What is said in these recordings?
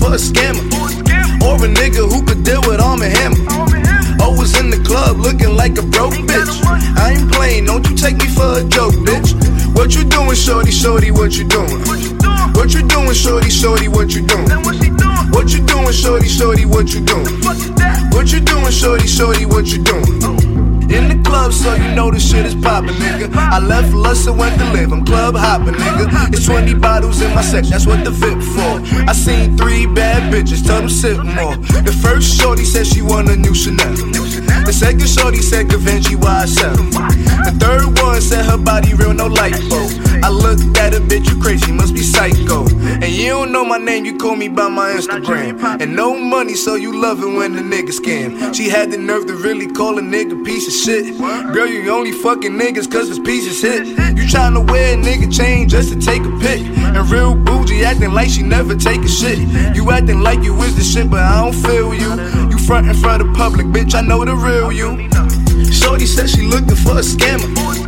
for a scammer, or a nigga who could deal with Arm & Hammer. Always in the club looking like a broke bitch. I ain't playing, don't you take me for a joke, bitch. What you doing, shorty, shorty, what you doing? What you doing, shorty, shorty, what you doing? What you doing, shorty, shorty, what you doing? What you doing, shorty, shorty, what you doing? In the club, so you know this shit is poppin', nigga. I left Lust and went to live, I'm club hoppin', nigga. It's 20 bottles in my section, that's what the VIP for. I seen 3 bad bitches, tell them sip more. The first shorty said she want a new Chanel. The second shorty said Givenchy YSL. The third one said her body real, no lipo. I looked at her, bitch, you crazy, must be psycho. And you don't know my name, you call me by my Instagram. And no money, so you love it when the nigga scam. She had the nerve to really call a nigga piece of shit. Girl, you only fucking niggas cause his pieces hit. You tryna wear a nigga chain just to take a pic. And real bougie acting like she never take a shit. You acting like you is the shit, but I don't feel you. You frontin' for the public, bitch, I know the real you. Shorty said she looking for a scammer,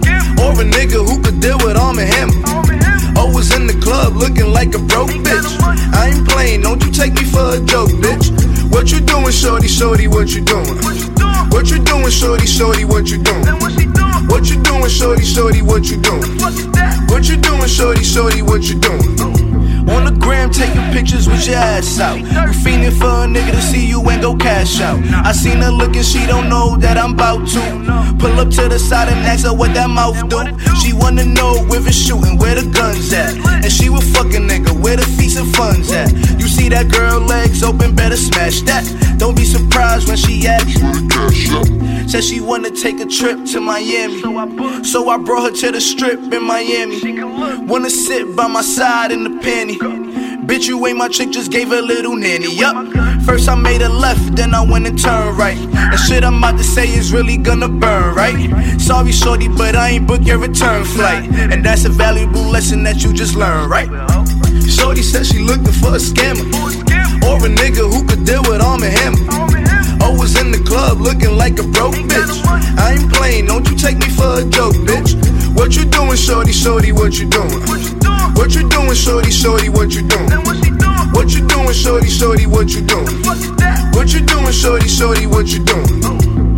or a nigga who could deal with Arm & Hammer. Always in the club looking like a broke bitch. I ain't playing, don't you take me for a joke, bitch. What you doing, shorty, shorty, what you doing? What you doing, shorty, shorty, what you doing? What you doing, shorty, shorty, what you doing? What you doing, shorty, shorty, what you doing? On the gram, taking pictures with your ass out. You fiending for a nigga to see you and go cash out. I seen her looking, she don't know that I'm bout to pull up to the side and ask her what that mouth do. She wanna know if it's shooting, where the guns at. And she would fuck a nigga, where the feast and funds at. You see that girl legs open, better smash that. Don't be surprised when she asks for the cash out. Said she wanna take a trip to Miami, so I brought her to the strip in Miami. Wanna sit by my side in the panty. Bitch, you ain't my chick, just gave her a little nanny, yup. First I made a left, then I went and turned right. The shit I'm about to say is really gonna burn, right? Sorry, shorty, but I ain't booked your return flight. And that's a valuable lesson that you just learned, right? Shorty said she looking for a scammer, or a nigga who could deal with Arm & Hammer. Always in the club looking like a broke bitch. I ain't playing, don't you take me for a joke, bitch. What you doing, shorty, shorty, what you doing? What you doing, shorty, shorty, what you doing? What you doing, shorty, shorty, what you doing? What you doing, shorty, shorty, what you doing?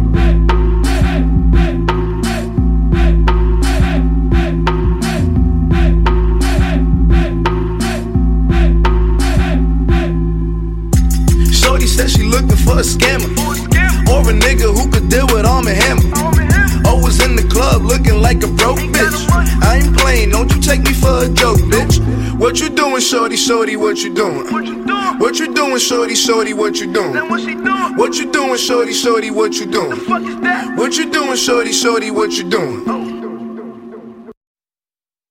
Shorty said she looking for a scammer, or a nigga who could deal with Arm & Hammer. Always in the club looking like a broke bitch. I ain't playing, don't you take me for a joke, bitch. What you doing, shorty, shorty, what you doing? What you doing, shorty, shorty, what you doing? What you doing, shorty, shorty, what you doing? What you doing, shorty, shorty, what you doing?